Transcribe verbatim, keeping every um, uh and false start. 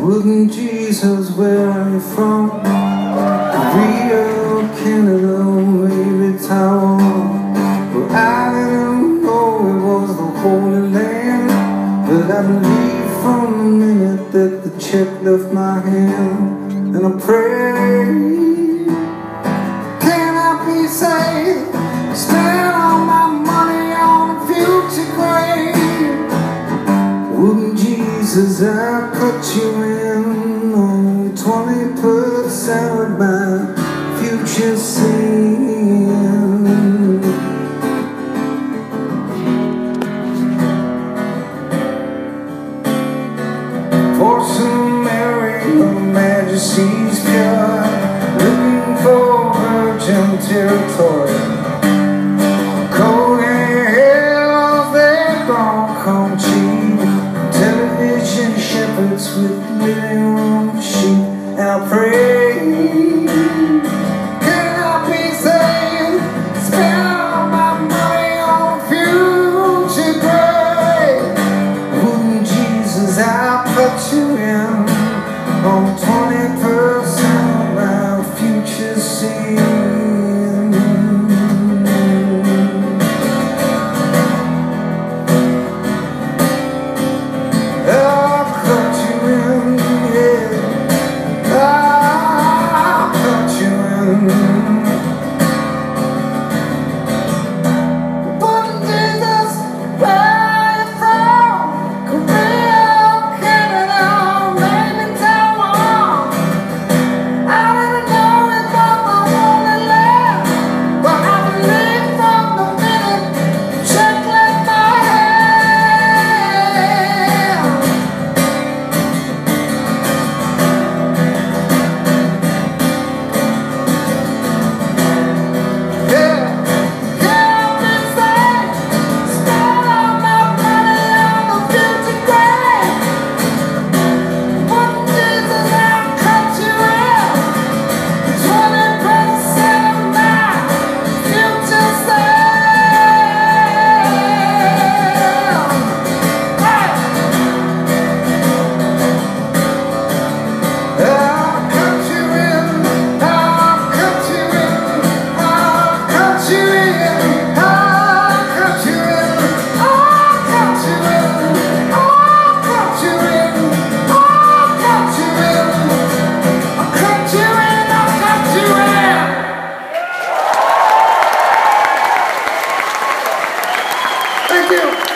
Wouldn't Jesus, where are you from? Rio, Canada, maybe Taiwan. Well, I didn't know it was the Holy Land, but I believe from the minute that the check left my hand. And I prayed, can I be saved? Spend all my money on a future grave. Wouldn't Jesus, I put you in on twenty percent of my future sin. Fortune, Mary, Her Majesty's pure, looking for virgin territory. Cold hills, they don't come cheap. Television shepherds with living room sheep. And I pray, can I be saved? Spend all my money on a future grave. Wouldn't Jesus, I put you in on twenty percent of my future sin. Thank you.